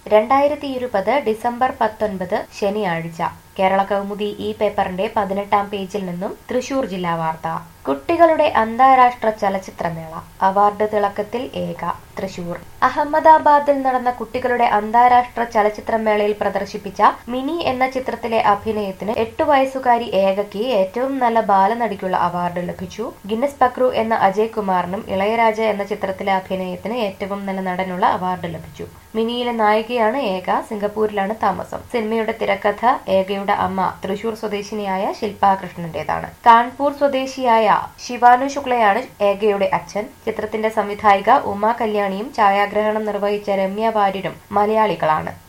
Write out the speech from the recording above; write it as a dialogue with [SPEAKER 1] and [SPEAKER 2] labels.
[SPEAKER 1] 2020 December 19 ശനിയാഴ്ച കേരള കൗമുദി ഈ പേപ്പറിന്റെ 18-ാം പേജിൽ നിന്നും തൃശൂർ ജില്ലാ വാർത്ത. കുട്ടികളുടെ അന്താരാഷ്ട്ര ചലച്ചിത്രമേള അവാർഡ് തിളക്കത്തിൽ ഏക. തൃശൂർ അഹമ്മദാബാദിൽ നടന്ന കുട്ടികളുടെ അന്താരാഷ്ട്ര ചലച്ചിത്രമേളയിൽ പ്രദർശിപ്പിച്ച മിനി എന്ന ചിത്രത്തിലെ അഭിനയത്തിന് 8 വയസ്സുകാരി ഏകയ്ക്ക് ഏറ്റവും നല്ല ബാലനടിക്കുള്ള അവാർഡ് ലഭിച്ചു. ഗിന്നസ് പക്രു എന്ന അജയ് കുമാറിനും ഇളയരാജ എന്ന ചിത്രത്തിലെ അഭിനയത്തിന് ഏറ്റവും നല്ല നടനുള്ള അവാർഡ് ലഭിച്ചു. മിനിയിലെ നായികയാണ് ഏക. സിംഗപ്പൂരിലാണ് താമസം. സിനിമയുടെ തിരക്കഥ ഏകയുടെ അമ്മ തൃശൂർ സ്വദേശിനിയായ ശില്പാ കൃഷ്ണന്റേതാണ്. കാൺപൂർ സ്വദേശിയായ ശിവാനു ശുക്ലയാണ് ഏകയുടെ അച്ഛൻ. ചിത്രത്തിന്റെ സംവിധായിക ഉമാ കല്യാണിയും ഛായാഗ്രഹണം നിർവഹിച്ച രമ്യ വാര്യരും മലയാളികളാണ്.